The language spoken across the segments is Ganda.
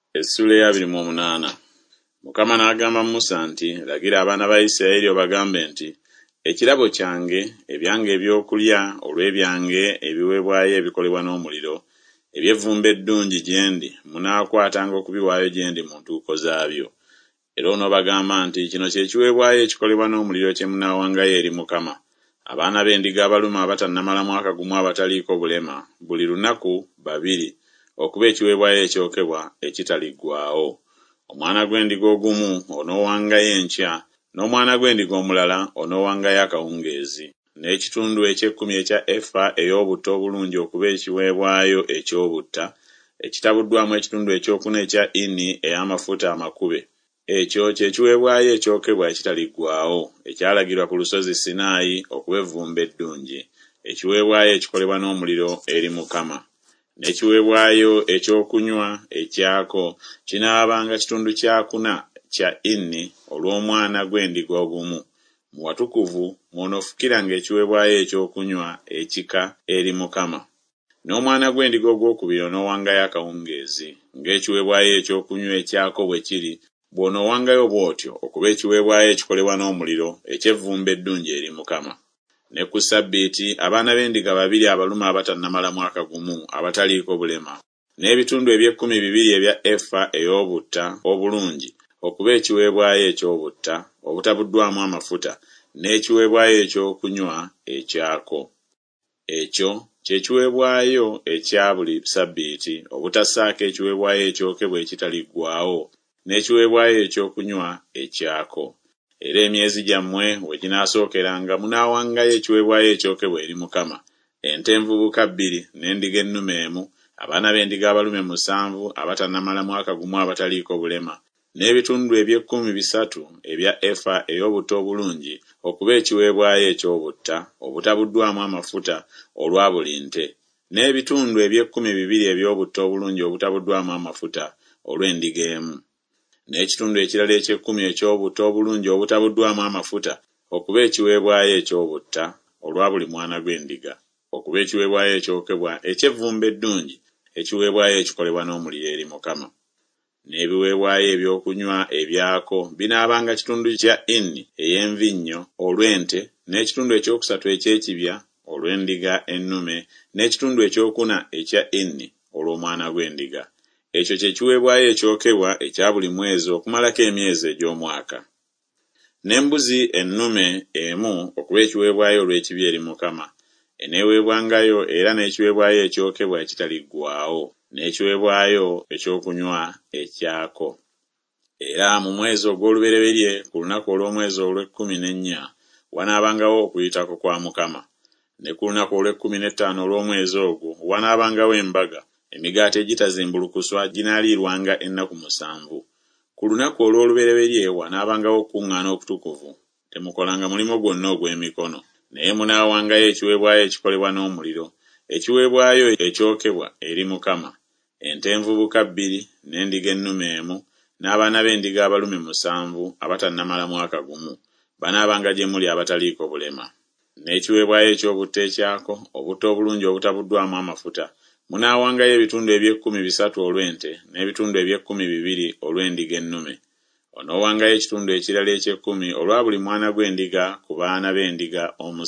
Essula ya 28. Mukama n'agamba Musa nti, lagira abaana ba Isirayiri obagambe nti, ekirabo kyange, ebyange ebyokulya olw'ebyange ebiweebwayo ebikolebwa n'omuliro, eby'evvumbe eddungi gye ndi, munaakwatanga okubiwaayo gye ndi mu ntuuko zaabyo. Era onoobagamba nti, kino kye kiweebwayo ekikolebwa n'omuliro kye munaawangayo eri Mukama. Abaana b'endiga abalume abatannamala mwaka gumu abataliiko bulema, buli lunaku 2, okuba ekiweebwayo ekyokebwa ekitaliggwaawo. Omwana gw'endiga ogumu onoowangayo enkya, n'omwana gw'endiga omulala onoowangayo akawungeezi, n'ekitundu eky'ekkumi ekya efa ey'obutta obulungi okuba ekiweebwayo eky'obutta, ekitabuddwamu ekitundu ekyokuna ekya ini ey'amafuta amakube. Ekyo kye kiweebwayo ekyokebwa ekitaliggwaawo, ekyalagirwa ku lusozi Sinaayi okuba evvumbe eddungi, ekiweebwayo ekikolebwa n'omuliro eri Mukama. N'ekiweebwayo ekyokunywa ekyako kinaabanga kitundu kyakuna kya ini olw'omwana gw'endiga ogumu. Mu watukuvu mw'onoofukiranga ekiweebwayo ekyokunywa ekika eri Mukama. N'omwana gw'endiga ogwokubiri onoowangayo akawungeezi, ng'ekiweebwayo ekyokunywa ekyako bwe kiri, bw'onoowangayo bw'otyo okuba ekiweebwayo ekikolebwa n'omuliro eky'evvumbe eddungi eri Mukama. Ne ku Ssabbiiti abaana b'endiga 2 abalume abatannamala mwaka gumu abataliiko bulema, n'ebitundu eby'ekkumi 2 ebya efa ey'obutta obulungi okuba ekiweebwayo eky'obutta obutabuddwamu amafuta, n'ekiweebwayo ekyokunywa ekyako. Ekyo kye kiweebwayo ekya buli Ssabbiiti obutassaako ekiweebwayo ekyokebwa ekitaliggwaawo, n'ekiweebwayo ekyokunywa ekyako. Era emyezi gyammwe we ginaasookeranga munaawangayo ekiweebwayo ekyokebwa eri Mukama, ente envubuka 2 n'endiga ennume 1, abaana b'endiga abalume 7 abatannamala mwaka gumu abataliiko bulema, n'ebitundu eby'ekkumi 3 ebya efa ey'obutta obulungi okuba ekiweebwayo eky'obutta obutabuddwamu amafuta olwa buli nte, n'ebitundu eby'ekkumi 2 eby'obutta obulungi obutabuddwamu amafuta olw'endiga emu, n'ekitundu ekirala eky'ekkumi eky'obutta obulungi obutabuddwamu amafuta okuba ekiweebwayo eky'obutta olwa buli mwana gw'endiga, okuba ekiweebwayo ekyokebwa eky'evvumbe eddungi, ekiweebwayo ekikolebwa n'omuliro eri Mukama. N'ebiweebwayo ebyokunywa ebyako binaabanga kitundu kya ini ey'envinnyo olw'ente, n'ekitundu ekyokusatu eky'ekibya olw'endiga ennume, n'ekitundu ekyokuna ekya ini olw'omwana gw'endiga. Ekyo kye kiweebwayo ekyokebwa ekya buli mwezi okumalako emyezi egy'omwaka. N'embuzi ennume 1 okuba ekiweebwayo olw'ekibi eri Mukama. Eneeweebwangayo era n'ekiweebwayo ekyokebwa ekitaliggwaawo, n'ekiweebwayo ekyokunywa ekyako. Era mu mwezi ogw'olubereberye ku lunaku olw'omwezi olw'e14 wanaabangawo okuyitako kwa Mukama. Ne ku lunaku olw'e15 olw'omwezi ogwo wanaabangawo embaga, emigaati egitazimbulukuswa ginaaliirwanga ennaku 7. Ku lunaku olw'olubereberye wanaabangawo okuŋŋaana okutukuvu, temukolanga mulimo gwonna ogw'emikono, naye munaawangayo ekiweebwayo ekikolebwa n'omuliro, ekiweebwayo ekyokebwa eri Mukama, ente envubuka 2 n'endiga ennume 1, n'abaana b'endiga abalume 7 abatannamala mwaka gumu, banaabanga gye muli abataliiko bulema. N'ekiweebwayo eky'obutta ekyako, obutta obulungi obutabuddwamu amafuta, munaawangayo ebitundu eby'ekkumi 3 olw'ente, n'ebitundu eby'ekkumi 2 olw'endiga ennume. Onoowangayo ekitundu ekirala eky'ekkumi olwa buli mwana gw'endiga ku baana b'endiga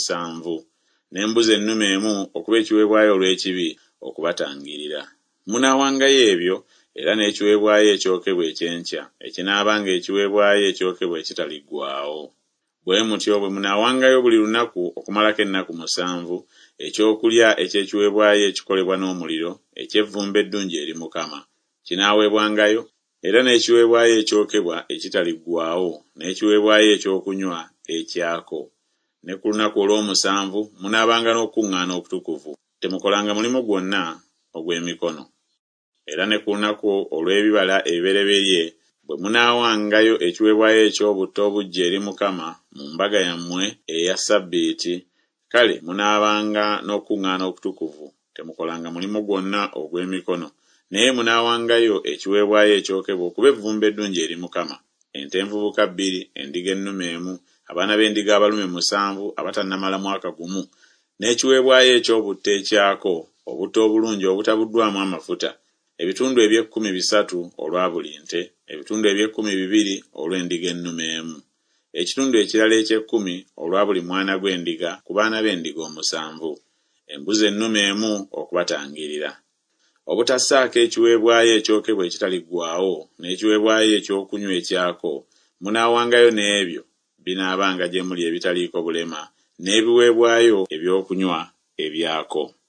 7, n'embuzi ennume 1 okuba ekiweebwayo olw'ekibi okubatangirira. Munaawangayo ebyo era n'ekiweebwayo ekyokebwa eky'enkya, ekinaabanga ekiweebwayo ekyokebwa ekitaliggwaawo. Bwe mutyo bwe munaawangayo buli lunaku okumalako ennaku 7 ekyokulya eky'ekiweebwayo ekikolebwa n'omuliro eky'evvumbe eddungi eri Mukama. Kinaaweebwangayo era n'ekiweebwayo ekyokebwa ekitaliggwaawo, n'ekiweebwayo ekyokunywa ekyako. Ne ku lunaku olw'omusanvu munaabanga n'okuŋŋaana okutukuvu, temukolanga mulimo gwonna ogw'emikono. Era ne ku lunaku olw'ebibala ebibereberye bwe munaawangayo ekiweebwayo eky'obutta obuggya eri Mukama mu mbaga yammwe eya Ssabbiiti, kale munaabanga n'okuŋŋaana okutukuvu, temukolanga mulimo gwonna ogw'emikono, naye munaawangayo ekiweebwayo ekyokebwa okuba evvumbe eddungi eri Mukama, ente envubuka 2, endiga ennume 1, abaana b'endiga abalume 7 abatannamala mwaka gumu, n'ekiweebwayo eky'obutta ekyako, obutta obulungi obutabuddwamu amafuta, ebitundu eby'ekkumi 3 olwa buli nte, ebitundu eby'ekkumi 2 olw'endiga ennume emu, ekitundu ekirala eky'ekkumi olwa buli mwana gw'endiga ku baana b'endiga 7, embuzi ennume emu okubatangirira. Obutassaako ekiweebwayo ekyokebwa ekitaliggwaawo n'ekiweebwayo ekyokunywa ekyako, munaawangayo n'ebyo binaabanga gye muli ebitaliiko bulema n'ebiweebwayo ebyokunywa ebyako.